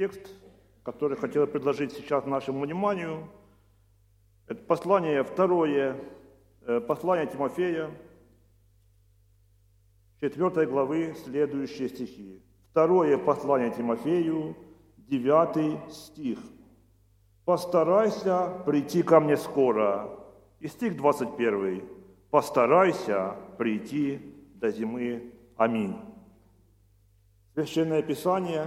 Текст, который хотел предложить сейчас нашему вниманию, это послание второе, послание Тимофея, 4 главы, следующие стихи. Второе послание Тимофею, 9 стих. «Постарайся прийти ко мне скоро». И стих 21. «Постарайся прийти до зимы. Аминь». Священное Писание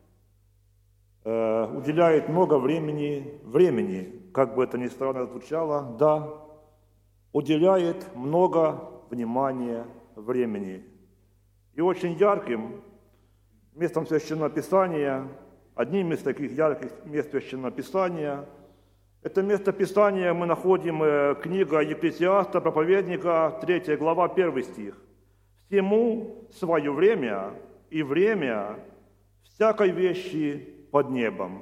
уделяет много времени, как бы это ни странно звучало, да, уделяет много внимания времени. И очень ярким местом Священного Писания, одним из таких ярких мест Священного Писания, это место Писания мы находим книга Екклесиаста, проповедника, 3 глава, 1 стих. «Всему свое время, и время всякой вещи под небом».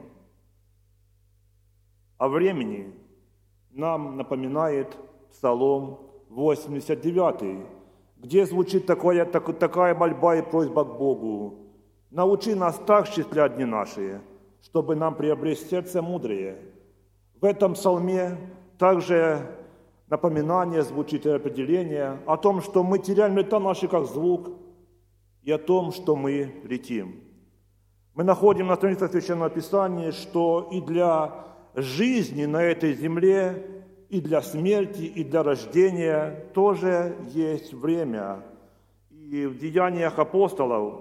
О времени нам напоминает Псалом 89, где звучит такая мольба и просьба к Богу: «Научи нас так счислять дни наши, чтобы нам приобрести сердце мудрее». В этом псалме также напоминание звучит и определение о том, что мы теряем лета наши как звук, и о том, что мы летим. Мы находим на страницах Священного Писания, что и для жизни на этой земле, и для смерти, и для рождения тоже есть время. И в Деяниях апостолов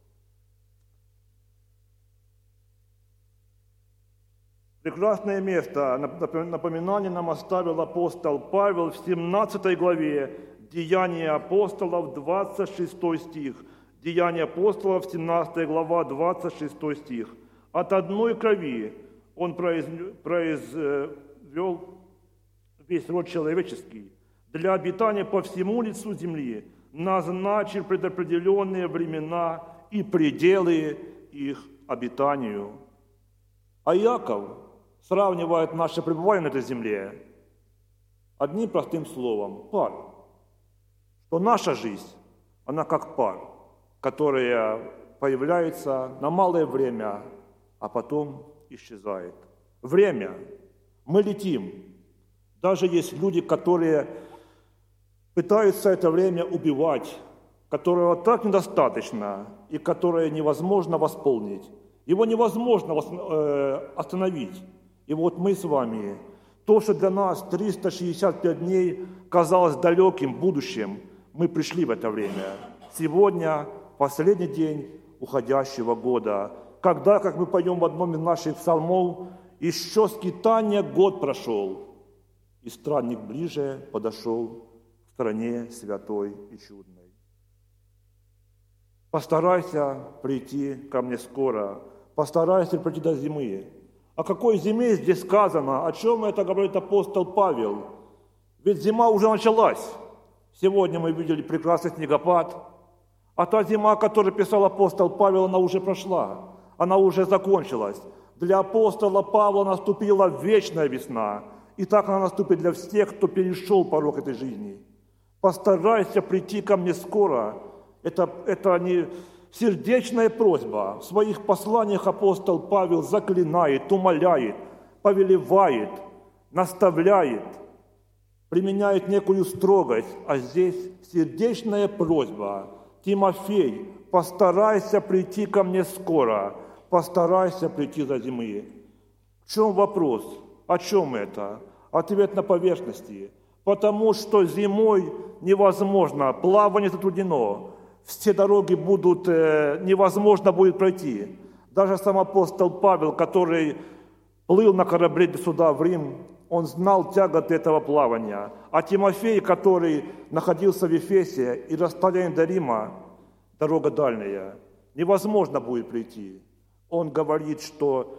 прекрасное место напоминание нам оставил апостол Павел в 17 главе, Деяния апостолов, 26 стих. Деяния апостолов, 17 глава, 26 стих. «От одной крови он произвел весь род человеческий, для обитания по всему лицу земли, назначил предопределенные времена и пределы их обитанию». А Иаков сравнивает наше пребывание на этой земле одним простым словом – пар. Что наша жизнь, она как пар, которая появляется на малое время, а потом исчезает. Время. Мы летим. Даже есть люди, которые пытаются это время убивать, которого так недостаточно и которое невозможно восполнить. Его невозможно остановить. И вот мы с вами, то, что для нас 365 дней казалось далеким будущим, мы пришли в это время. Сегодня последний день уходящего года, когда, как мы поем в одном из наших псалмов, еще скитания год прошел, и странник ближе подошел к стране святой и чудной. Постарайся прийти ко мне скоро, постарайся прийти до зимы. О какой зиме здесь сказано? О чем это говорит апостол Павел? Ведь зима уже началась. Сегодня мы видели прекрасный снегопад. А та зима, о которой писал апостол Павел, она уже прошла. Она уже закончилась. Для апостола Павла наступила вечная весна. И так она наступит для всех, кто перешел порог этой жизни. Постарайся прийти ко мне скоро. Это не сердечная просьба. В своих посланиях апостол Павел заклинает, умоляет, повелевает, наставляет, применяет некую строгость. А здесь сердечная просьба. Тимофей, постарайся прийти ко мне скоро, постарайся прийти до зимы. В чем вопрос? О чем это? Ответ на поверхности. Потому что зимой невозможно, плавание затруднено, все дороги невозможно будет пройти. Даже сам апостол Павел, который плыл на корабле сюда, в Рим, он знал тяготы этого плавания. А Тимофей, который находился в Ефесе, и расстояние до Рима, дорога дальняя, невозможно будет прийти. Он говорит, что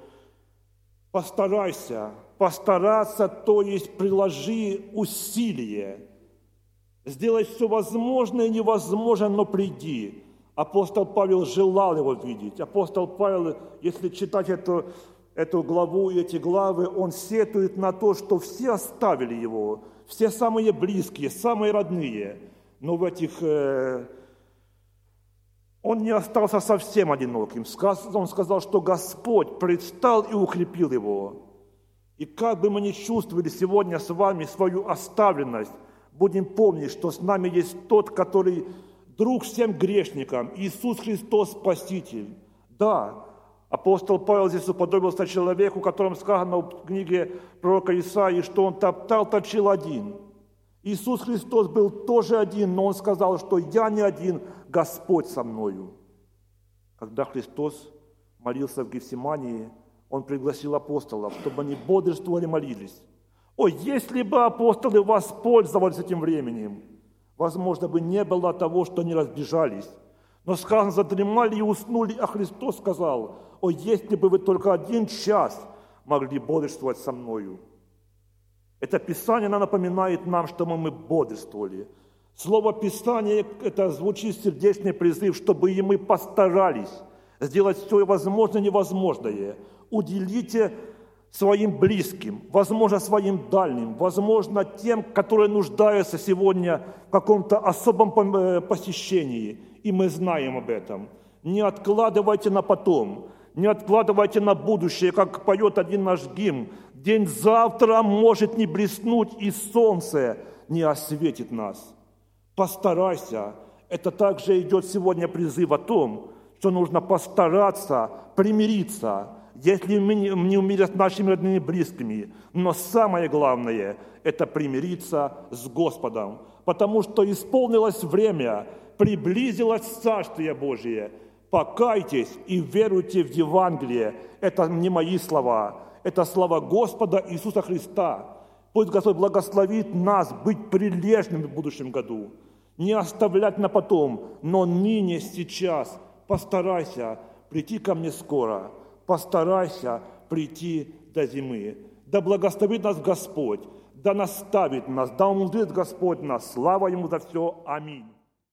постараться, то есть приложи усилие, сделай все возможное и невозможное, но приди. Апостол Павел желал его видеть. Апостол Павел, если читать эту главу и эти главы, он сетует на то, что все оставили его, все самые близкие, самые родные. Но в этих Он не остался совсем одиноким. Он сказал, что Господь предстал и укрепил его. И как бы мы ни чувствовали сегодня с вами свою оставленность, будем помнить, что с нами есть тот, который друг всем грешникам, Иисус Христос Спаситель. Да, апостол Павел здесь уподобился человеку, о котором сказано в книге пророка Исаии, что он точил один. Иисус Христос был тоже один, но Он сказал, что «Я не один, Господь со мною». Когда Христос молился в Гефсимании, Он пригласил апостолов, чтобы они бодрствовали, молились. Ой, если бы апостолы воспользовались этим временем, возможно, бы не было того, что они разбежались. Но сказано, задремали и уснули, а Христос сказал: «Ой, если бы вы только 1 час могли бодрствовать со мною». Это Писание напоминает нам, что мы бодрствовали. Слово Писание, это звучит сердечный призыв, чтобы и мы постарались сделать все возможное и невозможное. Уделите своим близким, возможно, своим дальним, возможно, тем, которые нуждаются сегодня в каком-то особом посещении. И мы знаем об этом. Не откладывайте на потом, не откладывайте на будущее, как поет один наш гимн. День завтра может не блеснуть, и солнце не осветит нас. Постарайся. Это также идет сегодня призыв о том, что нужно постараться примириться, если не умереть с нашими родными и близкими. Но самое главное – это примириться с Господом, потому что исполнилось время, приблизилось Царствие Божие. Покайтесь и веруйте в Евангелие. Это не мои слова, это слова Господа Иисуса Христа. Пусть Господь благословит нас быть прилежными в будущем году, не оставлять на потом, но ныне, сейчас постарайся прийти ко мне скоро, постарайся прийти до зимы. Да благословит нас Господь, да наставит нас, да умудрит Господь нас. Слава Ему за все. Аминь.